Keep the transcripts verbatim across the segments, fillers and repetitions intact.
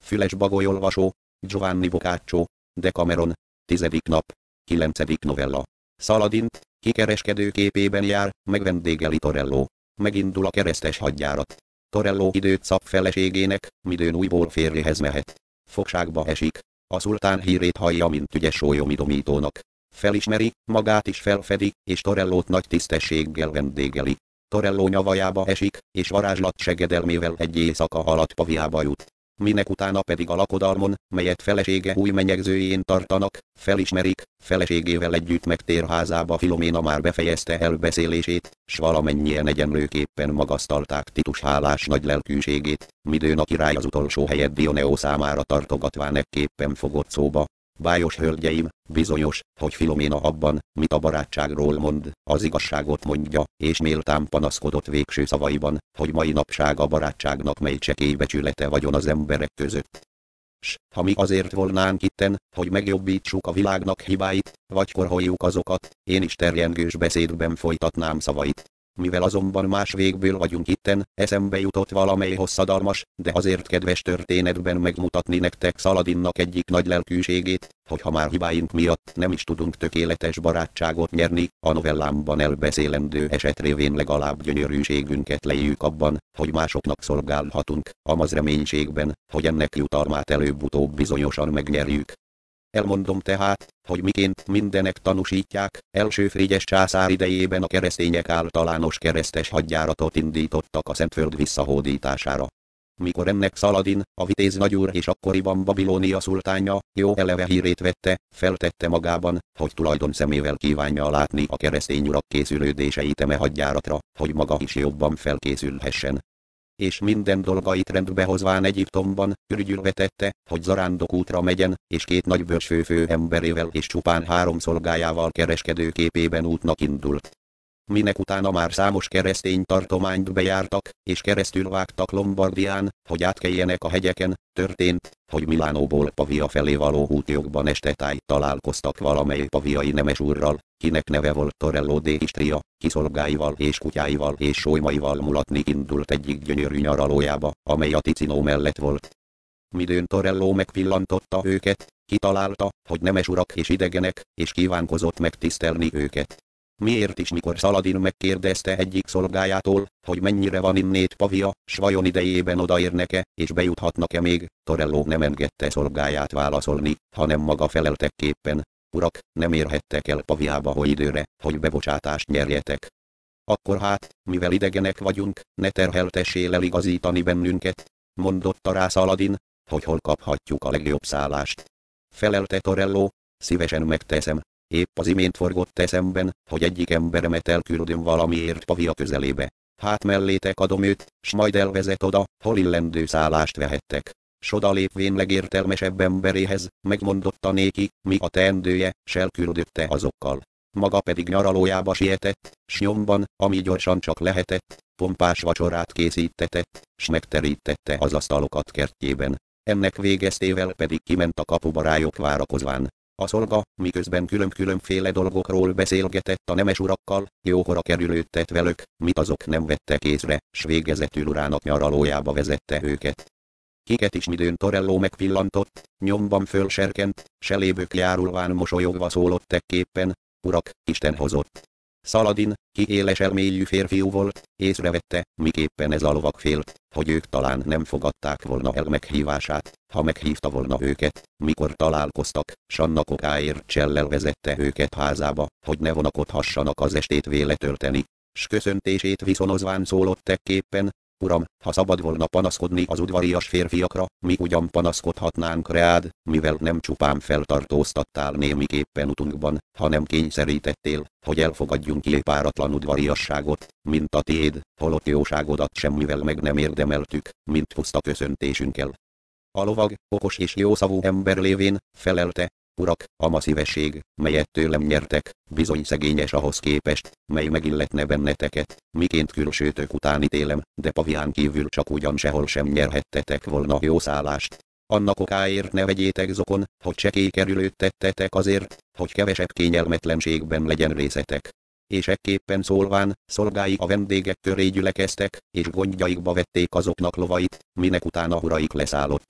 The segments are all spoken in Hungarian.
Füles bagolyolvasó, Giovanni Boccaccio, Decameron, tizedik nap, kilencedik novella. Szaladint, kikereskedő képében jár, megvendégeli Torello. Megindul a keresztes hadjárat. Torello időt szab feleségének, midőn újból férjehez mehet. Fogságba esik. A szultán hírét hallja, mint ügyes sólyomidomítónak. Felismeri, magát is felfedi, és Torellót nagy tisztességgel vendégeli. Torello nyavajába esik, és varázslat segedelmével egy éjszaka alatt Paviába jut. Minek utána pedig a lakodalmon, melyet felesége új menyegzőjén tartanak, felismerik, feleségével együtt megtér házába. Filoména már befejezte elbeszélését, s valamennyien egyenlőképpen magasztalták Titus hálás nagy lelkűségét, midőn a király az utolsó helyet Dioneo számára tartogatván ekképpen fogott szóba. Bájos hölgyeim, bizonyos, hogy Filoména abban, mit a barátságról mond, az igazságot mondja, és méltán panaszkodott végső szavaiban, hogy mai napság a barátságnak mely csekély becsülete vagyon az emberek között. S, ha mi azért volnánk itten, hogy megjobbítsuk a világnak hibáit, vagy korholjuk azokat, én is terjengős beszédben folytatnám szavait. Mivel azonban más végből vagyunk itten, eszembe jutott valamely hosszadalmas, de azért kedves történetben megmutatni nektek Szaladinnak egyik nagy lelkűségét, hogy ha már hibáink miatt nem is tudunk tökéletes barátságot nyerni, a novellámban elbeszélendő eset révén legalább gyönyörűségünket lejjük abban, hogy másoknak szolgálhatunk, amaz reménységben, hogy ennek jutalmát előbb-utóbb bizonyosan megnyerjük. Elmondom tehát, hogy miként mindenek tanúsítják, első Frigyes császár idejében a keresztények általános keresztes hadjáratot indítottak a Szentföld visszahódítására. Mikor ennek Szaladin, a vitéz nagyúr és akkoriban Babilónia szultánja, jó eleve hírét vette, feltette magában, hogy tulajdon szemével kívánja látni a keresztény urak készülődéseit eme hadjáratra, hogy maga is jobban felkészülhessen. És minden dolgait rendbe hozván Egyiptomban, ürügyülve tette, hogy zarándokútra megyen, és két nagy bölcsfőfő emberével és csupán három szolgájával kereskedő képében útnak indult. Minek utána már számos keresztény tartományt bejártak, és keresztül vágtak Lombardián, hogy átkeljenek a hegyeken, történt, hogy Milánóból Pavia felé való útjogban estetájt találkoztak valamely paviai nemes úrral, kinek neve volt Torello de Istria, kiszolgáival és kutyáival és solymaival mulatni indult egyik gyönyörű nyaralójába, amely a Ticinó mellett volt. Midőn Torello megpillantotta őket, kitalálta, hogy nemes urak és idegenek, és kívánkozott megtisztelni őket. Miért is mikor Szaladin megkérdezte egyik szolgájától, hogy mennyire van innét Pavia, s vajon idejében odaérnek-e, és bejuthatnak-e még, Torello nem engedte szolgáját válaszolni, hanem maga feleltekképpen: urak, nem érhettek el Paviába hogy időre, hogy bebocsátást nyerjetek. Akkor hát, mivel idegenek vagyunk, ne terheltessél eligazítani bennünket, mondotta rá Szaladin, hogy hol kaphatjuk a legjobb szállást. Felelte Torello: szívesen megteszem. Épp az imént forgott eszemben, hogy egyik emberemet elküldöm valamiért Pavia közelébe. Hát mellétek adom őt, s majd elvezet oda, hol illendő szállást vehettek. S oda lépvén legértelmesebb emberéhez, megmondotta néki, mi a teendője, s elküldötte azokkal. Maga pedig nyaralójába sietett, s nyomban, ami gyorsan csak lehetett, pompás vacsorát készítetett, s megterítette az asztalokat kertjében. Ennek végeztével pedig kiment a kapuba rájuk várakozván. A szolga, miközben külön-különféle dolgokról beszélgetett a nemes urakkal, jókora kerülődtet velük, mit azok nem vettek észre, s végezetül urának nyaralójába vezette őket. Kiket is midőn Torello megpillantott, nyomban fölserkent, selébök járulván mosolyogva szólott ekképpen: urak, Isten hozott. Szaladin, ki éles elmélyű férfiú volt, észrevette, miképpen ez a lovag félt, hogy ők talán nem fogadták volna el meghívását, ha meghívta volna őket, mikor találkoztak, s annak okáért csellel vezette őket házába, hogy ne vonakodhassanak az estét véle tölteni. S köszöntését viszonozván szólott ekképpen: uram, ha szabad volna panaszkodni az udvarias férfiakra, mi ugyan panaszkodhatnánk reád, mivel nem csupán feltartóztattál némiképpen utunkban, hanem kényszerítettél, hogy elfogadjunk ki páratlan udvariasságot, mint a tiéd, holott jóságodat semmivel meg nem érdemeltük, mint puszta köszöntésünkkel. A lovag, okos és jószavú ember lévén, felelte: urak, ama szívesség, melyet tőlem nyertek, bizony szegényes ahhoz képest, mely megilletne benneteket, miként külsőtök után ítélem, de Pavián kívül csak ugyan sehol sem nyerhettetek volna jó szállást. Annak okáért ne vegyétek zokon, hogy csekély kerülőt tettetek azért, hogy kevesebb kényelmetlenségben legyen részetek. És ekképpen szólván, szolgái a vendégek köré gyülekeztek, és gondjaikba vették azoknak lovait, minek utána uraik leszállottak.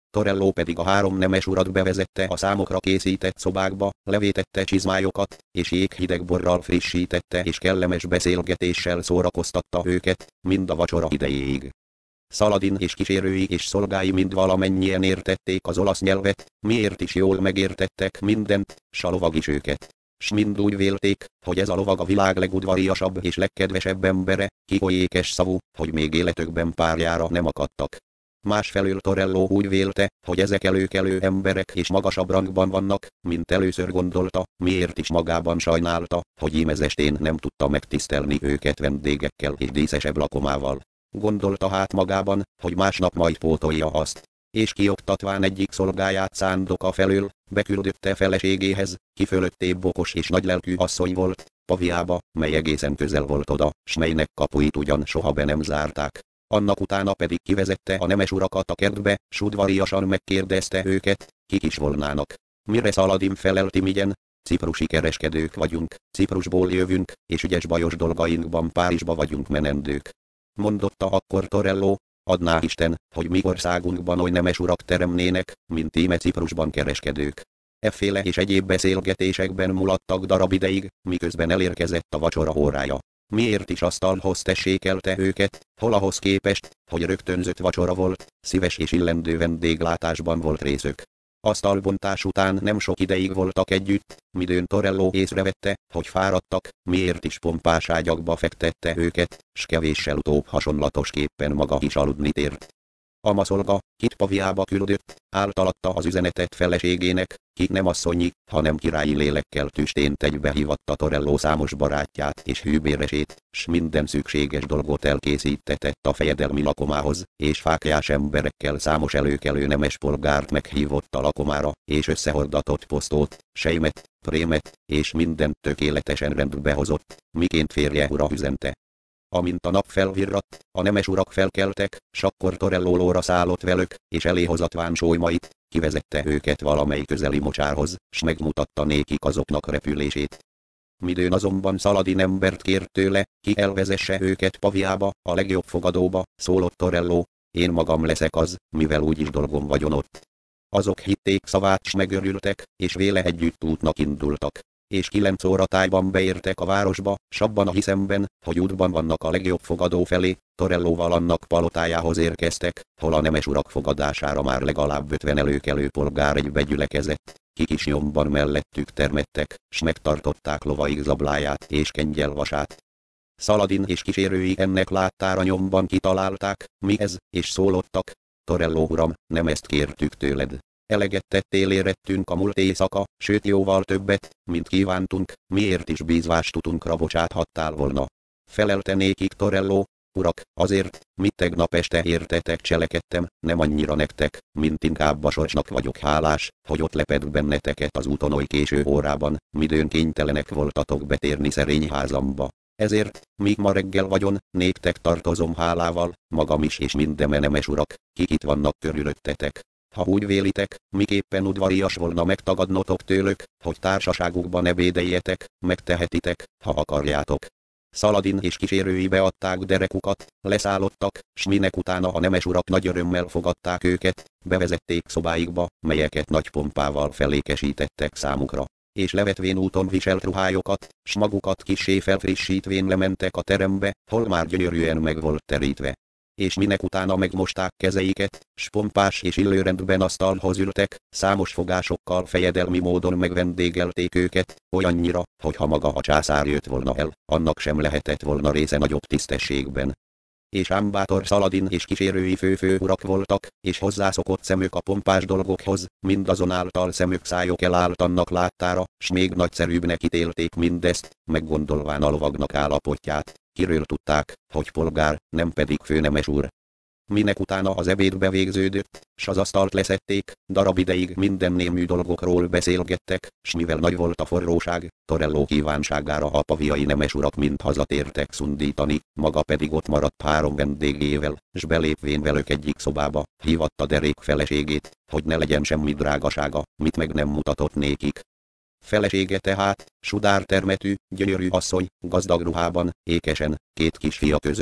Torello pedig a három nemes urat bevezette a számokra készített szobákba, levétette csizmájukat, és jéghideg borral frissítette és kellemes beszélgetéssel szórakoztatta őket, mind a vacsora idejéig. Szaladin és kísérői és szolgái mind valamennyien értették az olasz nyelvet, miért is jól megértettek mindent, s a lovag is őket. S mind úgy vélték, hogy ez a lovag a világ legudvariasabb és legkedvesebb embere, ki oly ékes szavú, hogy még életükben párjára nem akadtak. Másfelől Torello úgy vélte, hogy ezek előkelő emberek és magasabb rangban vannak, mint először gondolta, miért is magában sajnálta, hogy ímezestén nem tudta megtisztelni őket vendégekkel és díszesebb lakomával. Gondolta hát magában, hogy másnap majd pótolja azt. És kioktatván egyik szolgáját Szándoka felől, beküldötte feleségéhez, ki fölöttébb okos és nagylelkű asszony volt, Paviába, mely egészen közel volt oda, s melynek kapuit ugyan soha be nem zárták. Annak utána pedig kivezette a nemes urakat a kertbe, s udvariasan megkérdezte őket, kik is volnának. Mire Szaladin felelt imigyen: ciprusi kereskedők vagyunk, Ciprusból jövünk, és ügyes bajos dolgainkban Párizsba vagyunk menendők. Mondotta akkor Torello: adná Isten, hogy mi országunkban oly nemes urak teremnének, mint íme Ciprusban kereskedők. Efféle és egyéb beszélgetésekben mulattak darab ideig, miközben elérkezett a vacsora órája. Miért is asztalhoz tessékelte őket, hol ahhoz képest, hogy rögtönzött vacsora volt, szíves és illendő vendéglátásban volt részük. Asztalbontás után nem sok ideig voltak együtt, midőn Torello észrevette, hogy fáradtak, miért is pompás ágyakba fektette őket, s kevéssel utóbb hasonlatosképpen maga is aludni tért. A maszolga, kit Paviába küldött, általatta az üzenetet feleségének, ki nem asszonyi, hanem királyi lélekkel tüstént egybehívatta Torello számos barátját és hűbéresét, s minden szükséges dolgot elkészítetett a fejedelmi lakomához, és fáklyás emberekkel számos előkelő nemes polgárt meghívott a lakomára, és összehordatott posztót, sejmet, prémet, és mindent tökéletesen rendbe hozott, miként férje ura üzente. Amint a nap felvirratt, a nemes urak felkeltek, s akkor Torello lóra szállott velük, és eléhozatván sólymait, kivezette őket valamely közeli mocsárhoz, s megmutatta nékik azoknak repülését. Midőn azonban Szaladin embert kért tőle, ki elvezesse őket Paviába, a legjobb fogadóba, szólott Torello: én magam leszek az, mivel úgyis dolgom vagyon ott. Azok hitték szavát s megörültek, és véle együtt útnak indultak. És kilenc óra tájban beértek a városba, s abban a hiszemben, hogy útban vannak a legjobb fogadó felé, Torellóval annak palotájához érkeztek, hol a nemes urak fogadására már legalább ötven előkelő polgár egybe gyülekezett, kik is nyomban mellettük termettek, s megtartották lovaik zabláját és kengyelvasát. Szaladin és kísérői ennek láttára nyomban kitalálták, mi ez, és szólottak: Torello uram, nem ezt kértük tőled. Eleget tettél érettünk a múlt éjszaka, sőt jóval többet, mint kívántunk, miért is bízvástutunkra bocsáthattál volna. Felelte nékik Torello: urak, azért, mit tegnap este értetek cselekedtem, nem annyira nektek, mint inkább a sorsnak vagyok hálás, hogy ott leped benneteket az úton oly késő órában, midőn kénytelenek voltatok betérni szerény házamba. Ezért, míg ma reggel vagyon, néktek tartozom hálával, magam is és minden nemes urak, kik itt vannak körülöttetek. Ha úgy vélitek, miképpen udvarias volna megtagadnotok tőlük, hogy társaságukban ebédeljetek, megtehetitek, ha akarjátok. Szaladin és kísérői beadták derekukat, leszállottak, s minek utána a nemes urak nagy örömmel fogadták őket, bevezették szobáikba, melyeket nagy pompával felékesítettek számukra, és levetvén úton viselt ruhájukat, s magukat kissé felfrissítvén lementek a terembe, hol már gyönyörűen meg volt terítve. És minek utána megmosták kezeiket, s pompás és illőrendben asztalhoz ültek, számos fogásokkal fejedelmi módon megvendégelték őket, olyannyira, hogy ha maga a császár jött volna el, annak sem lehetett volna része nagyobb tisztességben. És ám bátor Szaladin és kísérői fő-fő urak voltak, és hozzászokott szemük a pompás dolgokhoz, mindazonáltal szemük szájuk elállt annak láttára, s még nagyszerűbbnek ítélték mindezt, meggondolván a lovagnak állapotját, kiről tudták, hogy polgár, nem pedig főnemes úr. Minek utána az ebéd bevégződött, s az asztalt leszették, darab ideig minden némű dolgokról beszélgettek, s mivel nagy volt a forróság, Torello kívánságára a paviai nemes urak mind hazatértek szundítani, maga pedig ott maradt három vendégével, s belépvén velük egyik szobába, hívatta derék feleségét, hogy ne legyen semmi drágasága, mit meg nem mutatott nékik. Felesége tehát, sudár termetű, gyönyörű asszony, gazdag ruhában, ékesen, két kisfia között,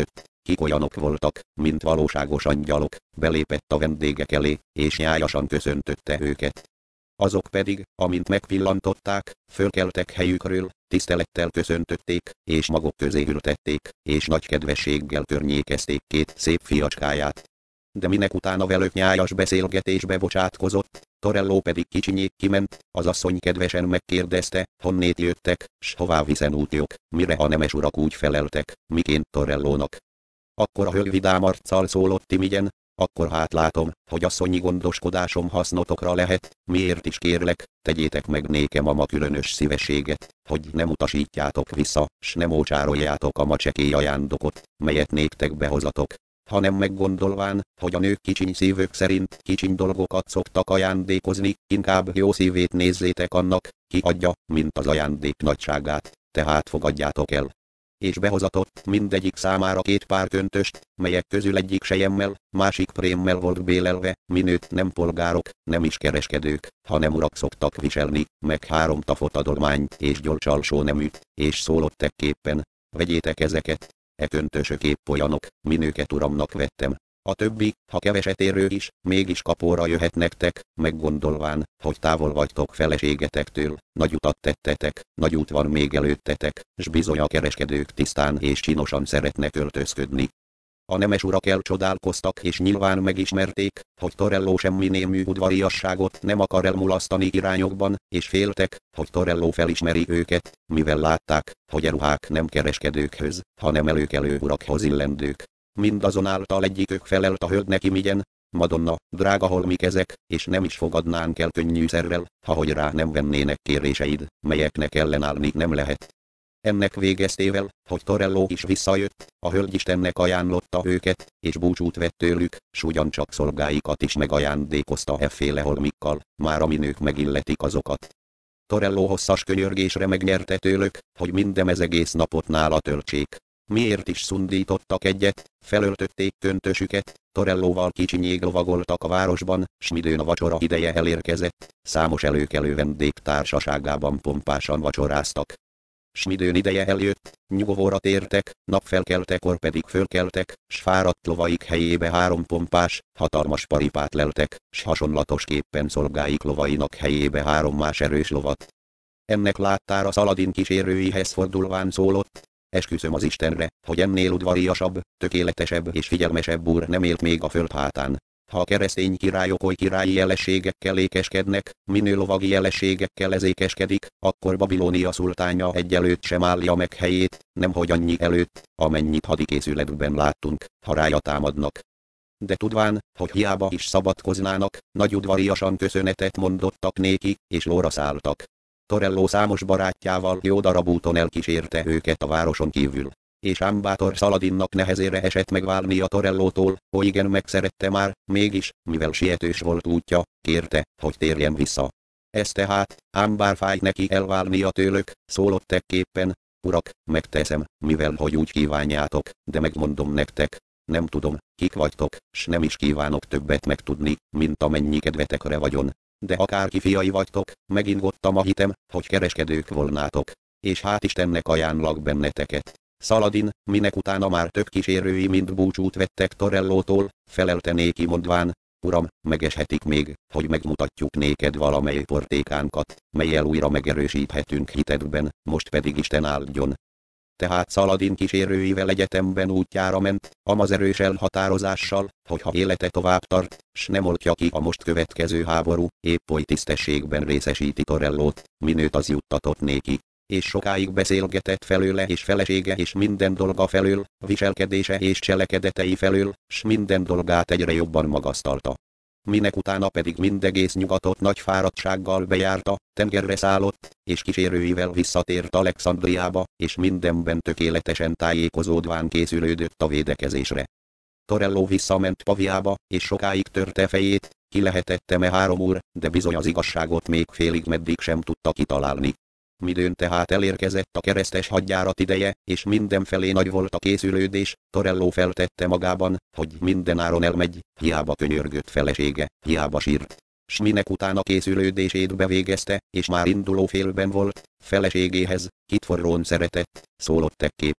kik olyanok voltak, mint valóságos angyalok, belépett a vendégek elé, és nyájasan köszöntötte őket. Azok pedig, amint megpillantották, fölkeltek helyükről, tisztelettel köszöntötték, és maguk közé ültették, és nagy kedvességgel környékezték két szép fiacskáját. De minek utána velük nyájas beszélgetésbe bocsátkozott, Torelló pedig kicsinyék kiment, az asszony kedvesen megkérdezte, honnét jöttek, s hová viszen útjuk, mire a nemes urak úgy feleltek, miként Torellónak. Akkor a hölgy vidám arccal szólott imigyen, akkor hát látom, hogy asszonyi gondoskodásom hasznotokra lehet, miért is kérlek, tegyétek meg nékem a ma különös szívességet, hogy nem utasítjátok vissza, s nem ócsároljátok a ma csekély ajándokot, melyet néktek behozatok, hanem meggondolván, hogy a nők kicsiny szívük szerint kicsiny dolgokat szoktak ajándékozni, inkább jó szívét nézzétek annak, ki adja, mint az ajándék nagyságát, tehát fogadjátok el. És behozatott mindegyik számára két pár köntöst, melyek közül egyik selyemmel, másik prémmel volt bélelve, minőt nem polgárok, nem is kereskedők, hanem urak szoktak viselni, meg három tafot adommányt és gyolcsalsó neműt, és szólott ekképpen, vegyétek ezeket, e köntösök épp olyanok, minőket uramnak vettem. A többi, ha keveset érő is, mégis kapóra jöhet nektek, meggondolván, hogy távol vagytok feleségetektől, nagy utat tettetek, nagy út van még előttetek, s bizony a kereskedők tisztán és csinosan szeretnek öltözködni. A nemes urak elcsodálkoztak és nyilván megismerték, hogy Torelló semmi némű udvariasságot nem akar elmulasztani irányokban, és féltek, hogy Torelló felismeri őket, mivel látták, hogy e ruhák nem kereskedőkhöz, hanem előkelő urakhoz illendők. Mindazonáltal egyikük felelt a hölgynek imigyen, Madonna, drága holmik ezek, és nem is fogadnánk el könnyűszerrel, ha hogy rá nem vennének kéréseid, melyeknek ellenállni nem lehet. Ennek végeztével, hogy Torelló is visszajött, a hölgyistennek ajánlotta őket, és búcsút vett tőlük, s ugyancsak szolgáikat is megajándékozta efféle holmikkal, már a minők megilletik azokat. Torelló hosszas könyörgésre megnyerte tőlük, hogy mindemez egész napot nála töltsék. Miért is szundítottak egyet, felöltötték köntösüket, Torellóval kicsinyég lovagoltak a városban, s midőn a vacsora ideje elérkezett, számos előkelő vendég társaságában pompásan vacsoráztak. S midőn ideje eljött, nyugovóra tértek, napfelkeltekor pedig fölkeltek, s fáradt lovaik helyébe három pompás, hatalmas paripát leltek, s hasonlatosképpen szolgáik lovainak helyébe három más erős lovat. Ennek láttára Szaladin kísérőihez fordulván szólott, esküszöm az Istenre, hogy ennél udvariasabb, tökéletesebb és figyelmesebb úr nem élt még a föld hátán. Ha a keresztény királyok oly királyi jelességekkel ékeskednek, minő lovagi jelességekkel ezékeskedik, akkor Babilónia szultánja egyelőtt sem állja meg helyét, nemhogy annyi előtt, amennyit hadikészületben láttunk, ha rája támadnak. De tudván, hogy hiába is szabadkoznának, nagy udvariasan köszönetet mondottak néki, és lóra szálltak. Torelló számos barátjával jó darab úton elkísérte őket a városon kívül, és ám bátor Szaladinnak nehezére esett megválni a Torellótól, ó igen megszerette már, mégis, mivel sietős volt útja, kérte, hogy térjen vissza. Ez tehát, ám bár fáj neki elválnia tőlük, szólott ekképpen, urak, megteszem, mivel hogy úgy kívánjátok, de megmondom nektek, nem tudom, kik vagytok, s nem is kívánok többet megtudni, mint amennyi kedvetekre vagyon. De akárki fiai vagytok, megingottam a hitem, hogy kereskedők volnátok, és hát Istennek ajánlak benneteket. Szaladin, minek utána már több kísérői mind búcsút vettek Torellótól, felelte néki mondván, uram, megeshetik még, hogy megmutatjuk néked valamely portékánkat, mellyel újra megerősíthetünk hitedben, most pedig Isten áldjon. Tehát Szaladin kísérőivel egyetemben útjára ment, amaz erős elhatározással, hogy ha élete tovább tart, s nem oltja ki a most következő háború, épp oly tisztességben részesíti Torellót, minőt az juttatott néki, és sokáig beszélgetett felőle és felesége és minden dolga felől, viselkedése és cselekedetei felől, s minden dolgát egyre jobban magasztalta. Minek utána pedig mindegész nyugatot nagy fáradtsággal bejárta, tengerre szállott, és kísérőivel visszatért Alexandriába, és mindenben tökéletesen tájékozódván készülődött a védekezésre. Torelló visszament Paviába, és sokáig törte fejét, ki lehetette-e három úr, de bizony az igazságot még félig meddig sem tudta kitalálni. Midőn tehát elérkezett a keresztes hadjárat ideje, és mindenfelé nagy volt a készülődés, Torelló feltette magában, hogy mindenáron elmegy, hiába könyörgött felesége, hiába sírt. S minek utána készülődését bevégezte, és már induló félben volt, feleségéhez, kit forrón szeretett, szólott ekképpen,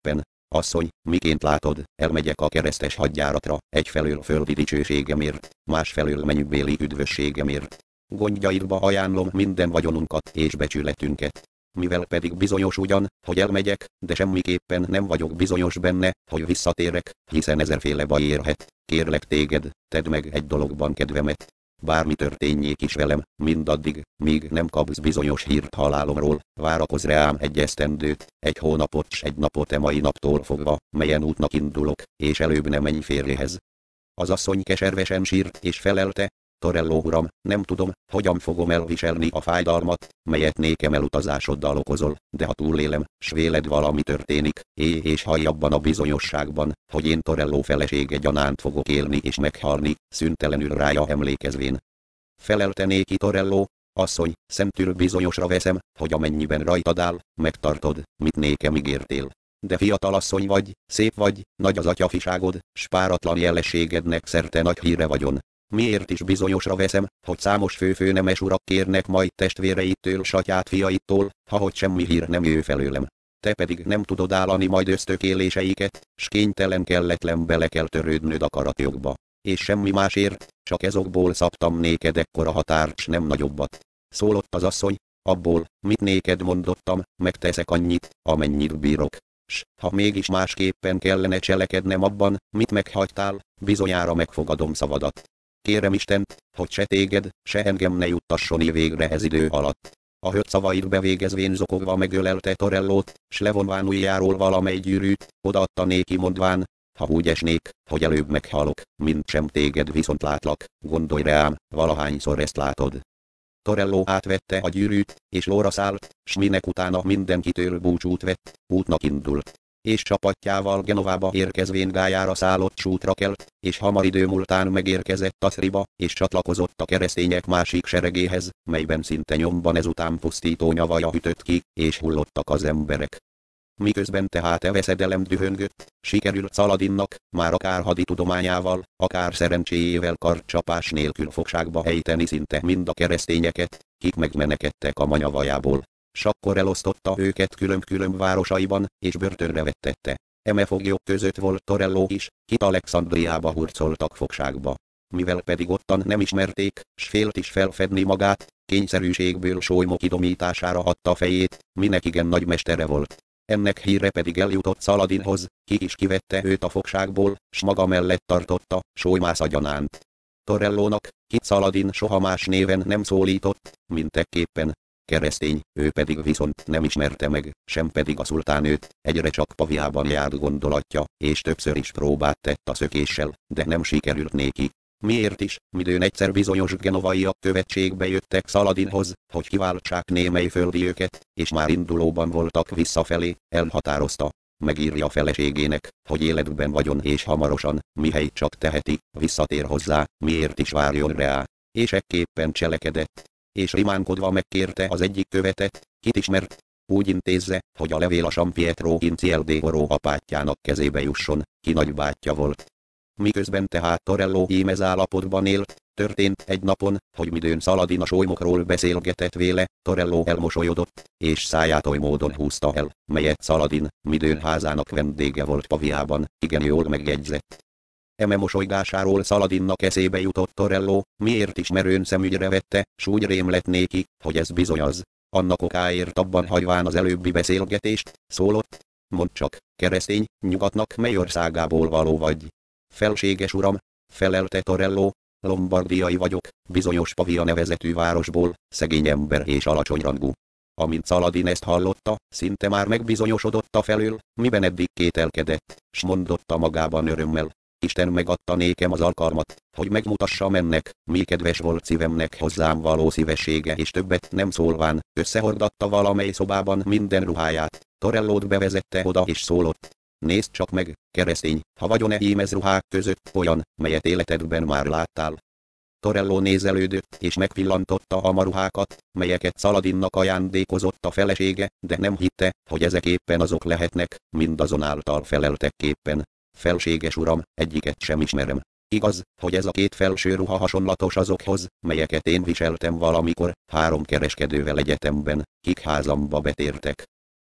Asszony, miként látod, elmegyek a keresztes hadjáratra, egyfelől földi dicsőségemért, másfelől mennybéli üdvösségemért. Gondjaidba ajánlom minden vagyonunkat és becsületünket. Mivel pedig bizonyos ugyan, hogy elmegyek, de semmiképpen nem vagyok bizonyos benne, hogy visszatérek, hiszen ezerféle baj érhet. Kérlek téged, tedd meg egy dologban kedvemet. Bármi történjék is velem, mindaddig, míg nem kapsz bizonyos hírt halálomról, várakozz rám egy esztendőt, egy hónapot s egy napot e mai naptól fogva, melyen útnak indulok, és előbb ne menj férjehez. Az asszony keservesen sírt és felelte, Torelló uram, nem tudom, hogyan fogom elviselni a fájdalmat, melyet nékem elutazásoddal okozol, de ha túlélem, s véled valami történik, éj és hallj abban a bizonyosságban, hogy én Torelló felesége gyanánt fogok élni és meghalni, szüntelenül rája emlékezvén. Felelte néki Torelló, asszony, szentül bizonyosra veszem, hogy amennyiben rajtad áll, megtartod, mit nékem ígértél. De fiatal asszony vagy, szép vagy, nagy az atyafiságod, s páratlan jelességednek szerte nagy híre vagyon. Miért is bizonyosra veszem, hogy számos főfőnemes urak kérnek majd testvéreitől s atyát fiaittól, ha hogy semmi hír nem jöjj felőlem. Te pedig nem tudod állani majd ösztökéléseiket, s kénytelen kelletlen bele kell törődnöd akaratjogba. És semmi másért, csak ezokból szabtam néked ekkora határt s nem nagyobbat. Szólott az asszony, abból, mit néked mondottam, megteszek annyit, amennyit bírok. S ha mégis másképpen kellene cselekednem abban, mit meghagytál, bizonyára megfogadom szavadat. Kérem Istent, hogy se téged, se engem ne juttasson végre ez idő alatt. A hőt szavait bevégezvén zokogva megölelte Torellót, s levonván ujjáról valamely gyűrűt, odaadta néki mondván, ha úgy esnék, hogy előbb meghalok, mint sem téged viszont látlak, gondolj rám, valahányszor ezt látod. Torelló átvette a gyűrűt, és lóra szállt, s minek utána mindenkitől búcsút vett, útnak indult. És csapatjával Genovába érkezvén Gályára szállott s útra kelt, és hamar idő múltán megérkezett Taszriba, és csatlakozott a keresztények másik seregéhez, melyben szinte nyomban ezután pusztító nyavaja ütött ki, és hullottak az emberek. Miközben tehát e veszedelem dühöngött, sikerült Szaladinnak, már akár haditudományával, akár szerencséjével kardcsapás nélkül fogságba ejteni szinte mind a keresztényeket, kik megmenekedtek a manyavajából. S akkor elosztotta őket külön-külön városaiban, és börtönre vettette. Eme foglyok között volt Torelló is, kit Alexandriába hurcoltak fogságba. Mivel pedig ottan nem ismerték, s félt is felfedni magát, kényszerűségből sólymok idomítására adta fejét, minek igen nagy mestere volt. Ennek híre pedig eljutott Szaladinhoz, ki is kivette őt a fogságból, s maga mellett tartotta, sólymásza gyanánt. Torellónak, kit Szaladin soha más néven nem szólított, mint ekképpen keresztény, ő pedig viszont nem ismerte meg, sem pedig a szultán őt, egyre csak Paviában járt gondolatja, és többször is próbát tett a szökéssel, de nem sikerült néki. Miért is, midőn egyszer bizonyos genovaiak követségbe jöttek Szaladinhoz, hogy kiváltsák némely földi őket, és már indulóban voltak visszafelé, elhatározta, megírja feleségének, hogy életben vagyon és hamarosan, mihely csak teheti, visszatér hozzá, miért is várjon rá. És ekképpen cselekedett. És rimánkodva megkérte az egyik követet, kit ismert, úgy intézze, hogy a levél a San Pietro in Ciel de Oro apátjának kezébe jusson, ki nagybátyja volt. Miközben tehát Torelló ímez állapotban élt, történt egy napon, hogy midőn Szaladin a sólymokról beszélgetett véle, Torelló elmosolyodott, és száját oly módon húzta el, melyet Szaladin, midőn házának vendége volt Paviában, igen jól megjegyzett. Eme mosolygásáról Szaladinnak eszébe jutott Torelló, miért is merőn szemügyre vette, s úgy rém lett néki, hogy ez bizony az. Annak okáért abban hagyván az előbbi beszélgetést, szólott, mondd csak, keresztény, nyugatnak mely országából való vagy? Felséges uram, felelte Torelló, lombardiai vagyok, bizonyos Pavia nevezetű városból, szegény ember és alacsony rangú. Amint Szaladin ezt hallotta, szinte már megbizonyosodott a felől, miben eddig kételkedett, s mondotta magában örömmel. Isten megadta nékem az alkalmat, hogy megmutassam ennek, mi kedves volt szívemnek hozzám való szívessége, és többet nem szólván, összehordatta valamely szobában minden ruháját, Torellót bevezette oda és szólott. Nézd csak meg, keresztény, ha vagyon-e ímez ruhák között olyan, melyet életedben már láttál. Torelló nézelődött és megpillantotta a maruhákat, melyeket Szaladinnak ajándékozott a felesége, de nem hitte, hogy ezek éppen azok lehetnek, mindazonáltal feleltekképpen. Felséges uram, egyiket sem ismerem. Igaz, hogy ez a két felső ruha hasonlatos azokhoz, melyeket én viseltem valamikor, három kereskedővel egyetemben, kik házamba betértek.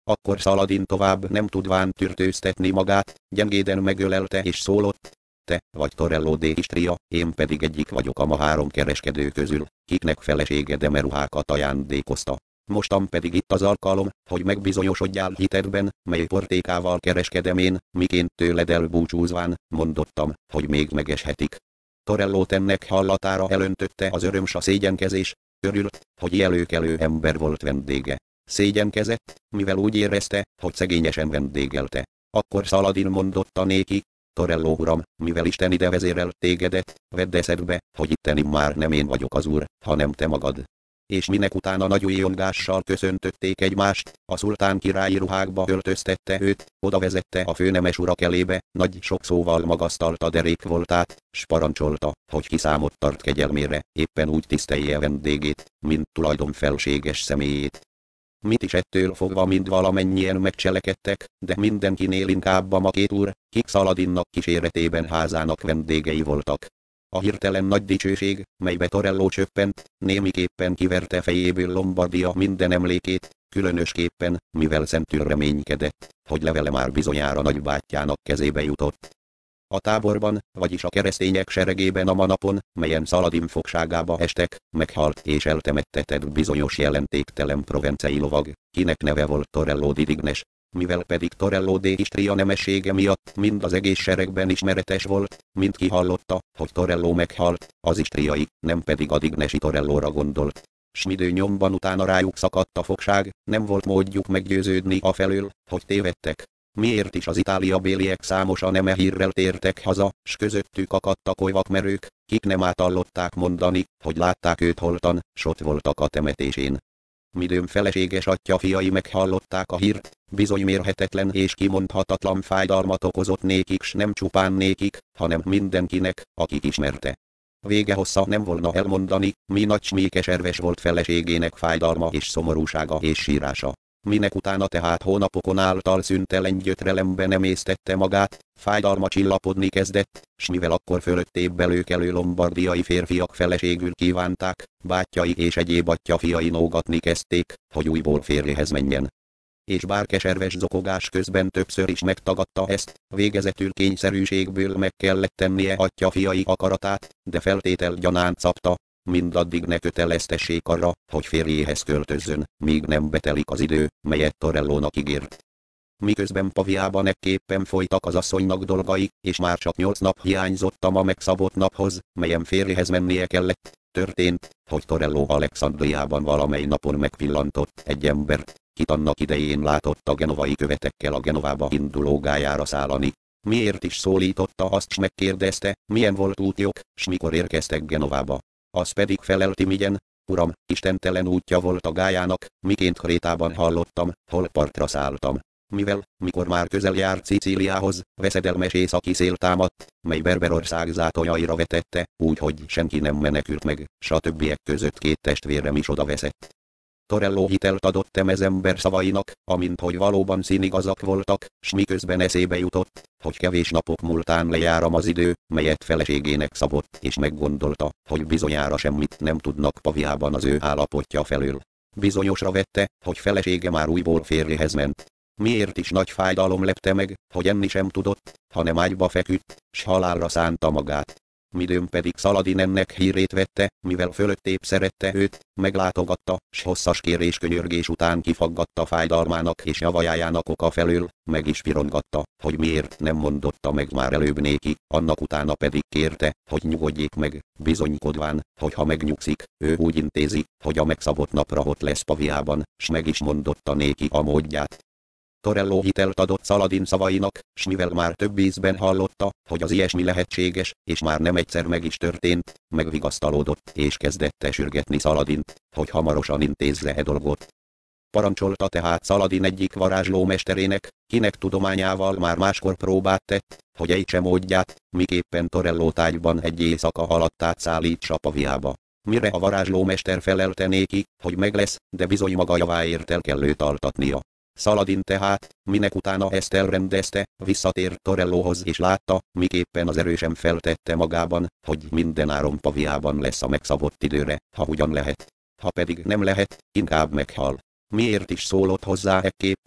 Akkor Szaladin tovább nem tudván tűrtőztetni magát, gyengéden megölelte és szólott: te vagy Torello d'Istria, én pedig egyik vagyok a ma három kereskedő közül, kiknek felesége demeruhákat ajándékozta. Mostan pedig itt az alkalom, hogy megbizonyosodjál hitedben, mely portékával kereskedem én, miként tőled elbúcsúzván, mondottam, hogy még megeshetik. Torellót ennek hallatára elöntötte az öröm s a szégyenkezés, örült, hogy előkelő ember volt vendége. Szégyenkezett, mivel úgy érezte, hogy szegényesen vendégelte. Akkor Szaladin mondotta néki: Torello uram, mivel Isten ide vezérelt tégedet, vedd eszedbe, hogy itten immár nem én vagyok az úr, hanem te magad. És minek utána nagy újjongással köszöntötték egymást, a szultán királyi ruhákba öltöztette őt, oda vezette a főnemes urak elébe, nagy sok szóval magasztalta derék voltát, s parancsolta, hogy ki számot tart kegyelmére, éppen úgy tisztelje vendégét, mint tulajdon felséges személyét. Mit is ettől fogva mind valamennyien megcselekedtek, de mindenkinél inkább a ma két úr, kik Szaladinnak kíséretében házának vendégei voltak. A hirtelen nagy dicsőség, melybe Torello csöppent, némiképpen kiverte fejéből Lombardia minden emlékét, különösképpen, mivel szentül reménykedett, hogy levele már bizonyára nagybátyjának kezébe jutott. A táborban, vagyis a keresztények seregében a manapon, melyen Szaladin fogságába estek, meghalt és eltemettetett bizonyos jelentéktelen provencei lovag, kinek neve volt Torello di Dignes. Mivel pedig Torello d'Istria nemessége miatt mind az egész seregben ismeretes volt, mindki hallotta, hogy Torello meghalt, az istriai, nem pedig a dignesi Torellóra gondolt. S midő nyomban utána rájuk szakadt a fogság, nem volt módjuk meggyőződni afelől, hogy tévedtek. Miért is az Itália béliek számosan eme hírrel tértek haza, s közöttük akadtak oly vakmerők, kik nem átallották mondani, hogy látták őt holtan, s ott voltak a temetésén. Midőn feleséges atya fiai meghallották a hírt, bizony mérhetetlen és kimondhatatlan fájdalmat okozott nékik, s nem csupán nékik, hanem mindenkinek, akik ismerte. Vége hossza nem volna elmondani, mi nagy s mi keserves volt feleségének fájdalma és szomorúsága és sírása. Minek utána tehát hónapokon által szüntelen gyötrelemben emésztette magát, fájdalma csillapodni kezdett, s mivel akkor fölöttébb belőkelő lombardiai férfiak feleségül kívánták, bátyjai és egyéb atyafiai nógatni kezdték, hogy újból férjehez menjen. És bár keserves zokogás közben többször is megtagadta ezt, végezetül kényszerűségből meg kellett tennie atyafiai akaratát, de feltétel gyanánt szabta, mindaddig ne köteleztessék arra, hogy férjéhez költözzön, míg nem betelik az idő, melyet Torellónak ígért. Miközben Paviában ekképpen folytak az asszonynak dolgai, és már csak nyolc nap hiányzott a ma megszabott naphoz, melyen férjéhez mennie kellett, történt, hogy Torello Alexandriában valamely napon megpillantott egy embert, kit annak idején látott a genovai követekkel a Genovába induló gályára szállani. Miért is szólította azt, s megkérdezte, milyen volt útjuk, s mikor érkeztek Genovába. Az pedig felelti migyen: Uram, istentelen útja volt a gályának, miként Krétában hallottam, hol partra szálltam. Mivel, mikor már közel járt Szicíliához, veszedelmes északi szél támadt, mely Berberország zátonyaira vetette, úgy, hogy senki nem menekült meg, s a többiek között két testvérem is odaveszett. Torello hitelt adott ember szavainak, amint hogy valóban színigazak voltak, s miközben eszébe jutott, hogy kevés napok múltán lejáram az idő, melyet feleségének szabott, és meggondolta, hogy bizonyára semmit nem tudnak Paviában az ő állapotja felől. Bizonyosra vette, hogy felesége már újból férjehez ment. Miért is nagy fájdalom lepte meg, hogy enni sem tudott, hanem ágyba feküdt, s halálra szánta magát. Midőn pedig Szaladin ennek hírét vette, mivel fölöttébb szerette őt, meglátogatta, s hosszas kérés könyörgés után kifaggatta fájdalmának és javajájának oka felől, meg is pirongatta, hogy miért nem mondotta meg már előbb néki, annak utána pedig kérte, hogy nyugodjék meg, bizonykodván, hogy ha megnyugszik, ő úgy intézi, hogy a megszabott napra ott lesz Paviában, s meg is mondotta néki a módját. Torello hitelt adott Szaladin szavainak, s mivel már több ízben hallotta, hogy az ilyesmi lehetséges, és már nem egyszer meg is történt, megvigasztalódott és kezdette sürgetni Szaladint, hogy hamarosan intézze e dolgot. Parancsolta tehát Szaladin egyik varázslómesterének, kinek tudományával már máskor próbát tett, hogy ejtse módját, miképpen Torello ágyban egy éjszaka alatt átszállítsa Paviába. Mire a varázslómester felelte néki, hogy meg lesz, de bizony maga javáért el kell őt altatnia. Szaladin tehát, minek utána ezt elrendezte, visszatért Torellóhoz és látta, miképpen az erősen feltette magában, hogy mindenáron Paviában lesz a megszabott időre, ha ugyan lehet. Ha pedig nem lehet, inkább meghal. Miért is szólott hozzá ekképpen,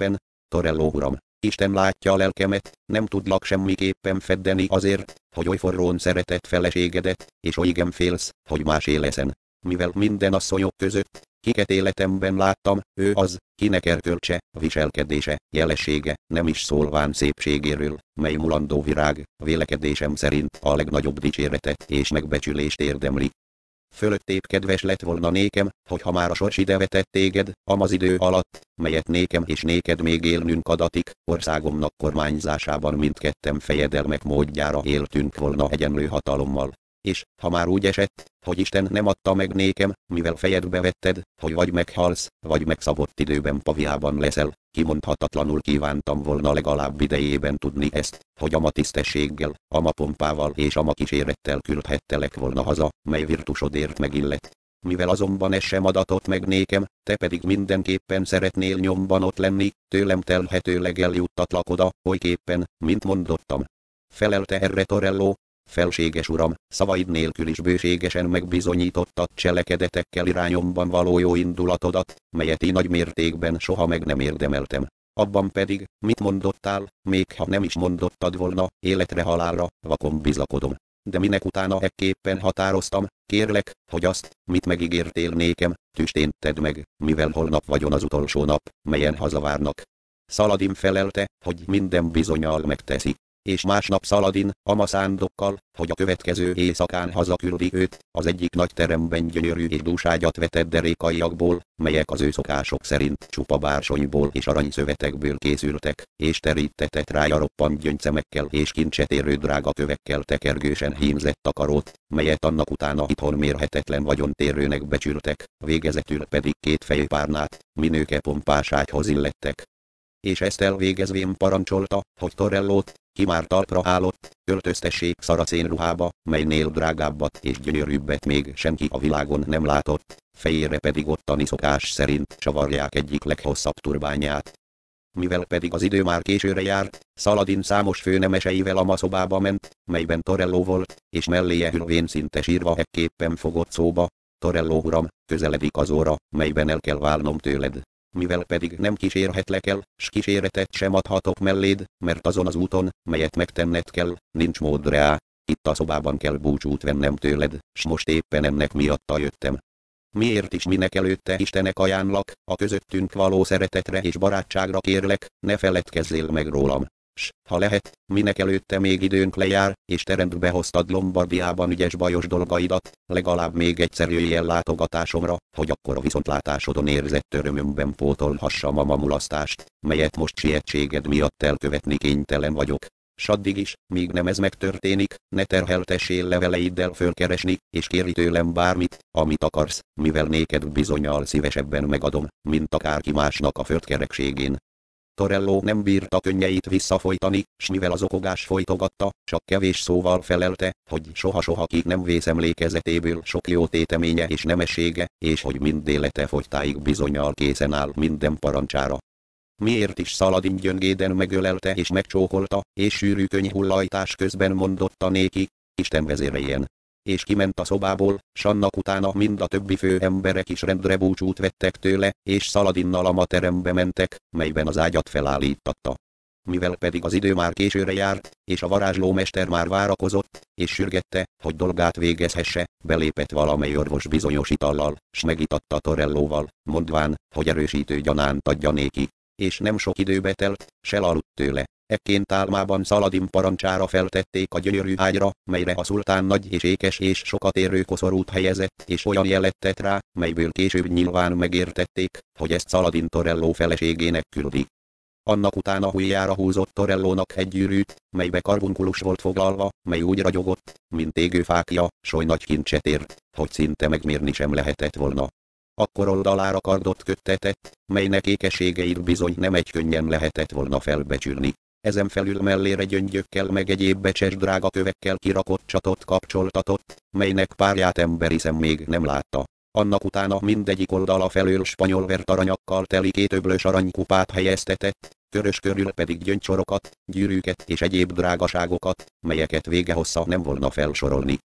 Torelló uram, Isten látja a lelkemet, nem tudlak semmiképpen feddeni azért, hogy oly forrón szeretett feleségedet, és oly igen félsz, hogy másé leszen. Mivel minden asszonyok között, kiket életemben láttam, ő az, kinek erkölcse, viselkedése, jelessége, nem is szólván szépségéről, mely mulandó virág, vélekedésem szerint a legnagyobb dicséretet és megbecsülést érdemli. Fölöttébb kedves lett volna nékem, hogyha már a sors ide vetett téged, amaz idő alatt, melyet nékem és néked még élnünk adatik, országomnak kormányzásában mindketten fejedelmek módjára éltünk volna egyenlő hatalommal. És, ha már úgy esett, hogy Isten nem adta meg nékem, mivel fejedbe vetted, hogy vagy meghalsz, vagy megszabott időben paviában leszel, kimondhatatlanul kívántam volna legalább idejében tudni ezt, hogy ama tisztességgel, ama pompával és ama kísérettel küldhettelek volna haza, mely virtusodért megillet. Mivel azonban ez sem adatott meg nékem, te pedig mindenképpen szeretnél nyomban ott lenni, tőlem telhetőleg eljuttatlak oda, olyképpen, mint mondottam. Felelte erre Torelló: felséges uram, szavaid nélkül is bőségesen megbizonyítottad cselekedetekkel irányomban való jó indulatodat, melyet én nagy mértékben soha meg nem érdemeltem. Abban pedig, mit mondottál, még ha nem is mondottad volna, életre halálra, vakon bizakodom. De minek utána ekképpen határoztam, kérlek, hogy azt, mit megígértél nékem, tüstén tedd meg, mivel holnap vagyon az utolsó nap, melyen hazavárnak. Szaladin felelte, hogy minden bizonnyal megteszi. És másnap Szaladin, ama szándokkal, hogy a következő éjszakán hazaküldi őt, az egyik nagy teremben gyönyörű és dúságyat vetett derékaiakból, melyek az ő szokások szerint csupa bársonyból és aranyszövetekből készültek, és terítetett rája roppant gyöngyszemekkel és kincset érő drága kövekkel tekergősen hímzett takarót, melyet annak utána itthon mérhetetlen vagyontérőnek becsültek, végezetül pedig két fejpárnát, minőke pompás ágyhoz illettek. És ezt elvégezvén parancsolta, hogy Torellót, ki már talpra állott, öltöztessék szaracén ruhába, melynél drágábbat és gyönyörűbbet még senki a világon nem látott, fejére pedig ottani szokás szerint csavarják egyik leghosszabb turbányát. Mivel pedig az idő már későre járt, Szaladin számos főnemeseivel ama szobába ment, melyben Torelló volt, és melléje ülvén szinte sírva ekképpen fogott szóba: Torelló uram, közeledik az óra, melyben el kell válnom tőled. Mivel pedig nem kísérhetlek el, s kíséretet sem adhatok melléd, mert azon az úton, melyet megtenned kell, nincs mód rá. Itt a szobában kell búcsút vennem tőled, s most éppen ennek miatta jöttem. Miért is minek előtte Istenek ajánlak, a közöttünk való szeretetre és barátságra kérlek, ne feledkezzél meg rólam. S, ha lehet, minek előtte még időnk lejár, és te rendbe hoztad Lombardiában ügyes bajos dolgaidat, legalább még egyszer jöjj el látogatásomra, hogy akkor a viszontlátásodon érzett örömömben pótolhassam a mamulasztást, melyet most sietséged miatt elkövetni kénytelen vagyok. S addig is, míg nem ez megtörténik, ne terheltessél leveleiddel fölkeresni, és kérj tőlem bármit, amit akarsz, mivel néked bizonnyal szívesebben megadom, mint akárki másnak a földkerekségén. Torelló nem bírta könnyeit visszafolytani, s mivel az okogás folytogatta, csak kevés szóval felelte, hogy soha-soha ki nem vész emlékezetéből sok jó téteménye és nemessége, és hogy mind élete fogytáig bizonnyal készen áll minden parancsára. Miért is Szaladin gyöngéden megölelte és megcsókolta, és sűrű könyhullajtás közben mondotta néki: Isten vezéreljen. És kiment a szobából, s annak utána mind a többi fő emberek is rendre búcsút vettek tőle, és Szaladinnal a terembe mentek, melyben az ágyat felállítatta. Mivel pedig az idő már későre járt, és a varázslómester már várakozott, és sürgette, hogy dolgát végezhesse, belépett valamely orvos bizonyos itallal, s megitatta Torellóval, mondván, hogy erősítő gyanánt adja néki. És nem sok időbe telt, se aludt tőle. Ekként álmában Szaladin parancsára feltették a gyönyörű ágyra, melyre a szultán nagy és ékes és sokat érő koszorút helyezett, és olyan jelet tett rá, melyből később nyilván megértették, hogy ezt Szaladin Torelló feleségének küldi. Annak utána hujjára húzott Torellónak egy gyűrűt, melybe karbunkulus volt foglalva, mely úgy ragyogott, mint égő fákja, s oly nagy kincset ért, hogy szinte megmérni sem lehetett volna. Akkor oldalára kardot köttetett, melynek ékességeit bizony nem egy könnyen lehetett volna felbecsülni. Ezen felül mellére gyöngyökkel meg egyéb becses drága kövekkel kirakott csatot kapcsoltatott, melynek párját emberi szem még nem látta. Annak utána mindegyik oldala felől spanyol vert aranyakkal teli két öblös aranykupát helyeztetett, körös körül pedig gyöngysorokat, gyűrűket és egyéb drágaságokat, melyeket vége hossza nem volna felsorolni.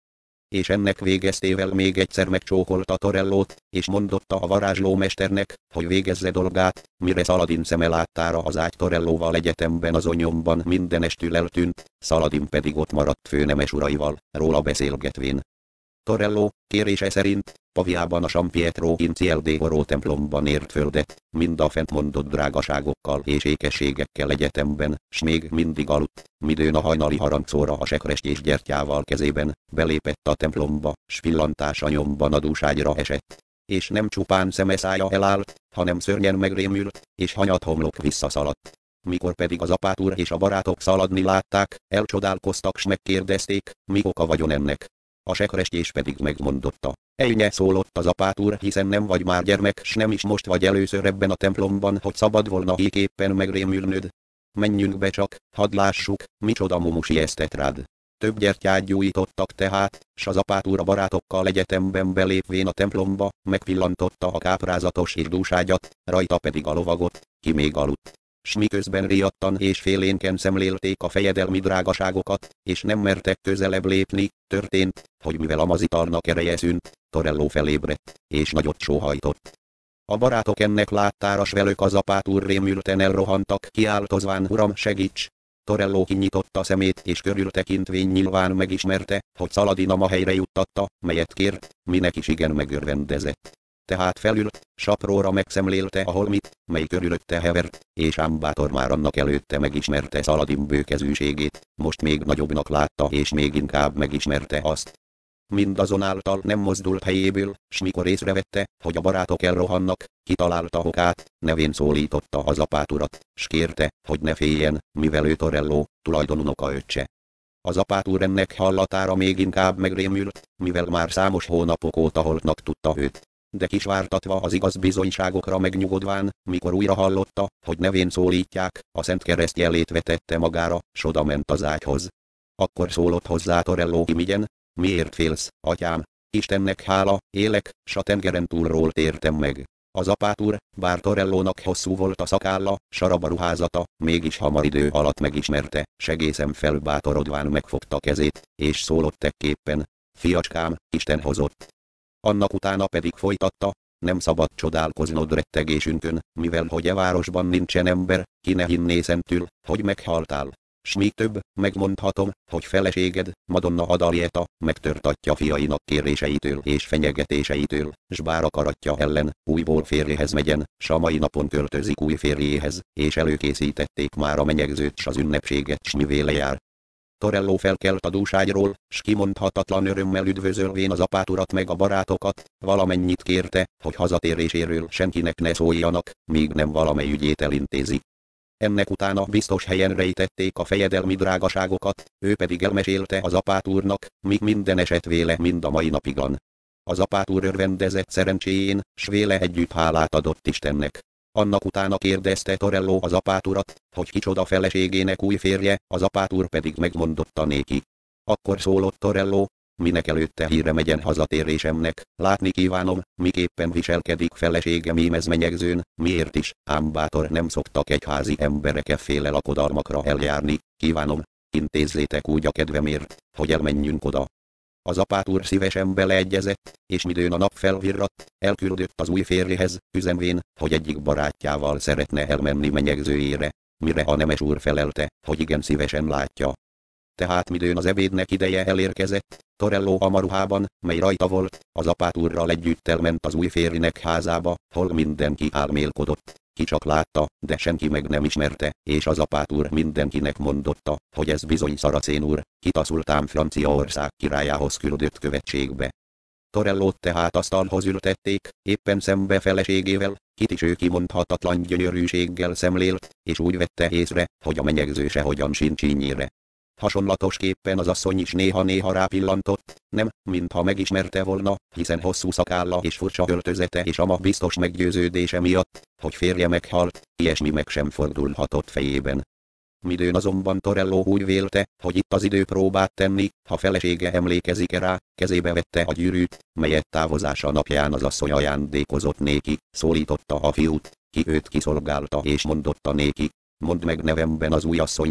és ennek végeztével még egyszer megcsókolta Torellót, és mondotta a varázslómesternek, hogy végezze dolgát, mire Szaladin szeme láttára az ágy Torellóval egyetemben az onyomban mindenestül eltűnt, Szaladin pedig ott maradt főnemes uraival, róla beszélgetvén. Torelló, kérése szerint, Paviában a San Pietro in Ciel de Oro templomban ért földet, mind a fent mondott drágaságokkal és ékességekkel egyetemben, s még mindig aludt, midőn a hajnali harangszóra a sekrestyés gyertyával kezében, belépett a templomba, s pillantása nyomban a dúságyra esett. És nem csupán szeme szája elállt, hanem szörnyen megrémült, és hanyat homlok visszaszaladt. Mikor pedig az apátúr és a barátok szaladni látták, elcsodálkoztak s megkérdezték, mi oka vagyon ennek. A sekrestyés pedig megmondotta. Ejnye, szólott az apátúr, hiszen nem vagy már gyermek, s nem is most vagy először ebben a templomban, hogy szabad volna éképpen megrémülnöd. Menjünk be csak, hadd lássuk, micsoda mumus ijesztett rád. Több gyertyát gyújtottak tehát, s az apátúr a barátokkal egyetemben belépvén a templomba, megpillantotta a káprázatos és dúságyat, rajta pedig a lovagot, ki még aludt. S miközben riadtan és félénken szemlélték a fejedelmi drágaságokat, és nem mertek közelebb lépni, történt, hogy mivel a mazitarnak ereje szűnt, Torelló felébredt, és nagyot sóhajtott. A barátok ennek láttára s velük az apátúr rémülten elrohantak, kiáltozván, uram, segíts! Torelló kinyitotta szemét és körültekintvén nyilván megismerte, hogy Szaladin a ma helyre juttatta, melyet kért, minek is igen megörvendezett. Tehát felült, sapróra megszemlélte a holmit, mely körülötte hevert, és ám bátor már annak előtte megismerte Szaladin bőkezűségét, most még nagyobbnak látta és még inkább megismerte azt. Mindazonáltal nem mozdult helyéből, s mikor észrevette, hogy a barátok elrohannak, kitalálta okát, nevén szólította az apáturat, s kérte, hogy ne féljen, mivel ő Torelló, tulajdonunoka öccse. Az apátúr ennek hallatára még inkább megrémült, mivel már számos hónapok óta holtnak tudta őt. De kisvártatva az igaz bizonyságokra megnyugodván, mikor újra hallotta, hogy nevén szólítják, a Szent Kereszt jelét vetette magára, s odament az ágyhoz. Akkor szólott hozzá Torelló imigyen, miért félsz, atyám? Istennek hála, élek, s a tengeren túlról tértem meg. Az apátúr, bár Torellónak hosszú volt a szakálla, sarab a ruházata, mégis hamar idő alatt megismerte, s egészen felbátorodván megfogta kezét, és szólott ekképpen, fiacskám, Isten hozott. Annak utána pedig folytatta, nem szabad csodálkoznod rettegésünkön, mivel hogy e városban nincsen ember, ki ne hinné szentül, hogy meghaltál. S még több, megmondhatom, hogy feleséged, Madonna Adalieta, megtörtatja fiainak kéréseitől és fenyegetéseitől, s bár akaratja ellen, újból férjehez megyen, s a mai napon költözik új férjéhez, és előkészítették már a menyegzőt s az ünnepséget, s mivéle jár. Torelló felkelt a dúságyról, s kimondhatatlan örömmel üdvözölvén az apáturat meg a barátokat, valamennyit kérte, hogy hazatéréséről senkinek ne szóljanak, míg nem valamely ügyét elintézi. Ennek utána biztos helyen rejtették a fejedelmi drágaságokat, ő pedig elmesélte az apátúrnak, míg minden esett véle mind a mai napigan. Az apátúr örvendezett szerencséjén, s véle együtt hálát adott Istennek. Annak utána kérdezte Torelló az apátúrat, hogy kicsoda feleségének új férje, az apátúr pedig megmondotta néki. Akkor szólott Torelló, minek előtte híre megyen hazatérésemnek, látni kívánom, miképpen viselkedik feleségem ímez menyegzőn, miért is, ám bátor nem szoktak egyházi emberek efféle lakodalmakra eljárni, kívánom, intézzétek úgy a kedvemért, hogy elmenjünk oda. Az apátúr szívesen beleegyezett, és midőn a nap felvirratt, elküldött az új férjehez, üzenvén, hogy egyik barátjával szeretne elmenni menyegzőjére, mire a nemes úr felelte, hogy igen szívesen látja. Tehát midőn az ebédnek ideje elérkezett, Torelló a maruhában, mely rajta volt, az apátúrral együtt elment az új férjnek házába, hol mindenki álmélkodott. Ki csak látta, de senki meg nem ismerte, és az apátúr mindenkinek mondotta, hogy ez bizony Szaracén úr, kit a szultán Franciaország királyához küldött követségbe. Torellót tehát asztalhoz ültették, éppen szembe feleségével, kit is ő kimondhatatlan gyönyörűséggel szemlélt, és úgy vette észre, hogy a menyegző sehogyan sincs ínyére. Hasonlatosképpen az asszony is néha-néha rápillantott, nem, mintha megismerte volna, hiszen hosszú szakálla és furcsa öltözete és ama biztos meggyőződése miatt, hogy férje meghalt, ilyesmi meg sem fordulhatott fejében. Midőn azonban Torelló úgy vélte, hogy itt az idő próbát tenni, ha felesége emlékezik rá, kezébe vette a gyűrűt, melyet távozása napján az asszony ajándékozott néki, szólította a fiút, ki őt kiszolgálta és mondotta néki, mondd meg nevemben az új asszonynak,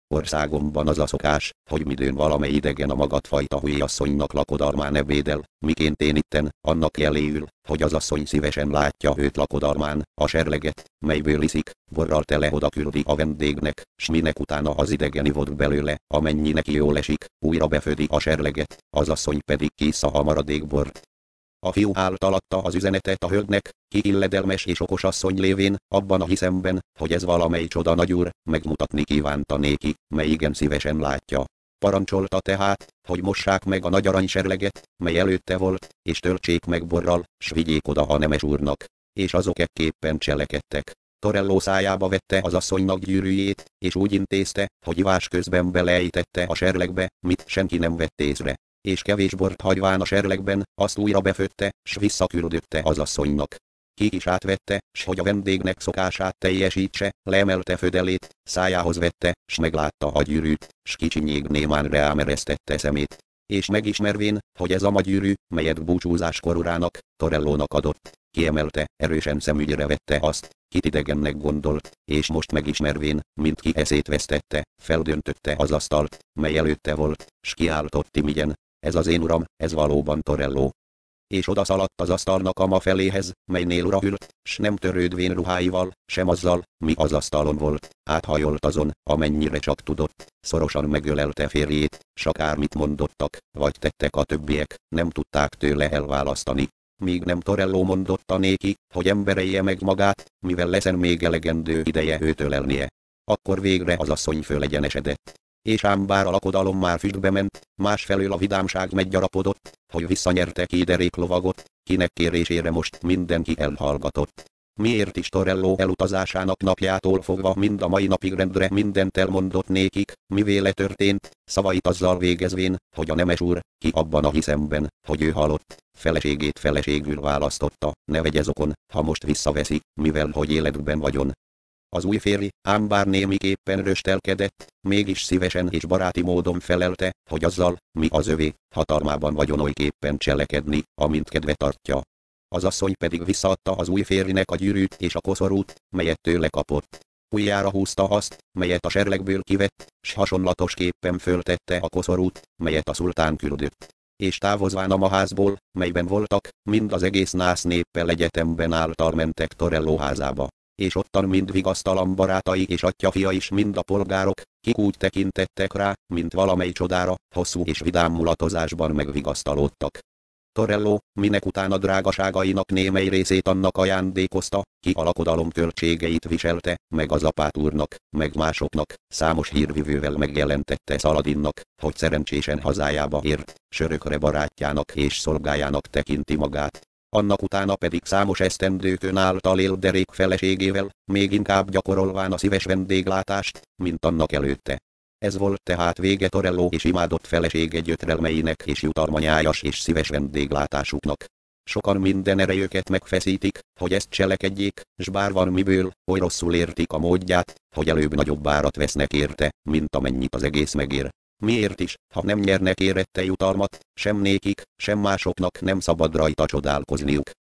Országomban az a szokás, hogy midőn valamely idegen a magadfajta hülyasszonynak lakodalmán ebédel, miként én itten, annak jeléül, hogy az asszony szívesen látja őt lakodalmán, a serleget, melyből iszik, borral tele oda küldi a vendégnek, s minek utána az idegen ivott belőle, amennyi neki jól esik, újra befődi a serleget, az asszony pedig kissza a maradék bort. A fiú által adta az üzenetet a hölgynek, ki illedelmes és okos asszony lévén, abban a hiszemben, hogy ez valamely csoda nagyúr, megmutatni kívánta néki, mely igen szívesen látja. Parancsolta tehát, hogy mossák meg a nagy aranyserleget, mely előtte volt, és töltsék meg borral, s vigyék oda a nemes úrnak. És azok ekképpen cselekedtek. Torelló szájába vette az asszonynak gyűrűjét, és úgy intézte, hogy ivás közben beleejtette a serlegbe, mit senki nem vett észre. És kevés bort hagyván a serlegben, azt újra befőtte, s visszaküldötte az asszonynak. Ki is átvette, s hogy a vendégnek szokását teljesítse, leemelte födelét, szájához vette, s meglátta a gyűrűt, s kicsinyég némán reámeresztette szemét. És megismervén, hogy ez a magyűrű, melyet búcsúzáskor urának, Torellónak adott, kiemelte, erősen szemügyre vette azt, kit idegennek gondolt, és most megismervén, mint ki eszét vesztette, feldöntötte az asztalt, mely előtte volt, s kiáltott imigyen: ez az én uram, ez valóban Torelló. És odaszaladt az asztalnak a ma feléhez, melynél ura ült, s nem törődvén ruháival, sem azzal, mi az asztalon volt, áthajolt azon, amennyire csak tudott, szorosan megölelte férjét, s akármit mondottak, vagy tettek a többiek, nem tudták tőle elválasztani. Míg nem Torelló mondotta néki, hogy emberelje meg magát, mivel leszen még elegendő ideje őt ölelnie. Akkor végre az asszony fölegyenesedett. És ám bár a lakodalom már füstbe ment, másfelől a vidámság meggyarapodott, hogy visszanyerte ki derék lovagot, kinek kérésére most mindenki elhallgatott. Miért is Torelló elutazásának napjától fogva mind a mai napig rendre mindent elmondott nékik, mivéle történt, szavait azzal végezvén, hogy a nemes úr, ki abban a hiszemben, hogy ő halott, feleségét feleségül választotta, ne vegye zokon, ha most visszaveszi, mivel hogy életben vagyon. Az új férj, ám bár némiképpen röstelkedett, mégis szívesen és baráti módon felelte, hogy azzal, mi az övé, hatalmában vagyon olyképpen cselekedni, amint kedve tartja. Az asszony pedig visszaadta az új férjnek a gyűrűt és a koszorút, melyet tőle kapott. Ujjára húzta azt, melyet a serlegből kivett, s hasonlatosképpen föltette a koszorút, melyet a szultán küldött. És távozván a maházból, melyben voltak, mind az egész nász néppel egyetemben által mentek Torelló házába. És ottan mind vigasztalan barátai és atyafia is mind a polgárok, kik úgy tekintettek rá, mint valamely csodára, hosszú és vidám mulatozásban megvigasztalódtak. Torelló, minek utána drágaságainak némely részét annak ajándékozta, ki a lakodalom költségeit viselte, meg az apát úrnak, meg másoknak, számos hírvivővel megjelentette Szaladinnak, hogy szerencsésen hazájába ért, s örökre barátjának és szolgájának tekinti magát. Annak utána pedig számos esztendőkön által él derék feleségével, még inkább gyakorolván a szíves vendéglátást, mint annak előtte. Ez volt tehát vége Torelló és imádott felesége gyötrelmeinek és jutalmanyájas és szíves vendéglátásuknak. Sokan minden erejüket megfeszítik, hogy ezt cselekedjék, s bár van miből, oly rosszul értik a módját, hogy előbb nagyobb árat vesznek érte, mint amennyit az egész megér. Miért is, ha nem nyernek érette jutalmat, sem nékik, sem másoknak nem szabad rajta csodálkozniuk.